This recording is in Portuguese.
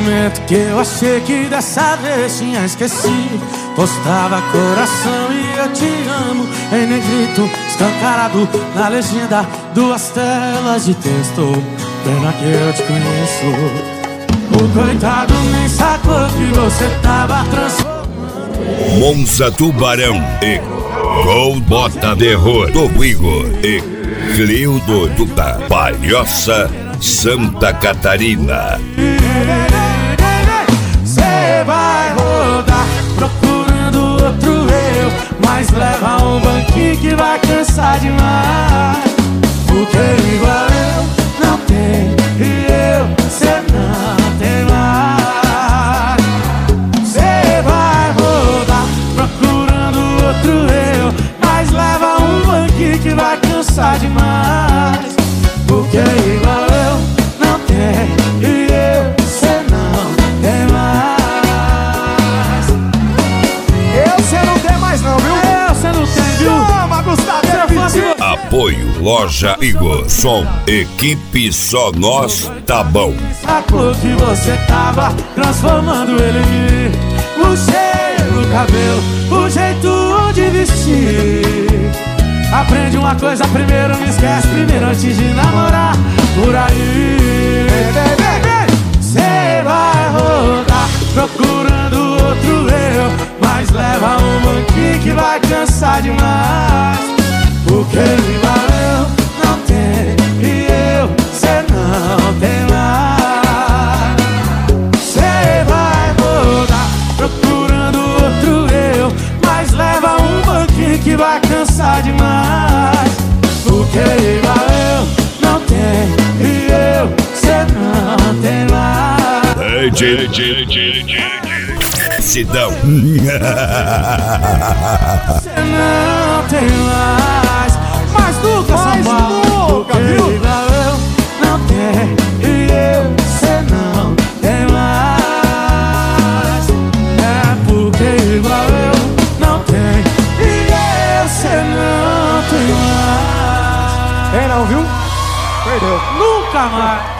momento que eu achei que dessa vez tinha esquecido, postava coração e eu te amo em negrito, escancarado na legenda, 2 telas de texto. Pena que eu te conheço. O coitado nem sacou que você tava transformando. Monza Tubarão e Gol Bota Terror do Igor e Cleudo da Palhoça, Santa Catarina. Cê vai rodar procurando outro eu, mas leva um banquinho que vai cansar demais. Porque igual eu não tem e eu, cê não tem mais. Cê vai rodar procurando outro eu, mas leva um banquinho que vai cansar demais. Porque igual eu não tem e eu, cê não tem mais. Eu cê não tem mais não, viu? Cê não tem, viu? Chama, Gustavo! Apoio Loja Igor, som, equipe Só Nós Tá Bom. Sacou que você tava transformando ele em mim. O cheiro, o cabelo, o jeito de vestir. Aprende uma coisa primeiro, não esquece primeiro antes de namorar. Por aí cê vai rodar procurando outro eu, mas leva um banquinho que vai cansar demais. Porque igual eu não tem e eu, cê não tem mais. Cê vai rodar procurando outro eu, mas leva um banquinho que vai cansar demais. Porque igual eu não tem e eu, cê não tem mais. Sidão. Cê não tem mais. Mas nunca, Mais nunca, viu? Igual eu não tem e eu, cê não tem mais. É porque igual eu não tem e eu, cê não tem mais. É não, viu? Perdeu. Nunca mais.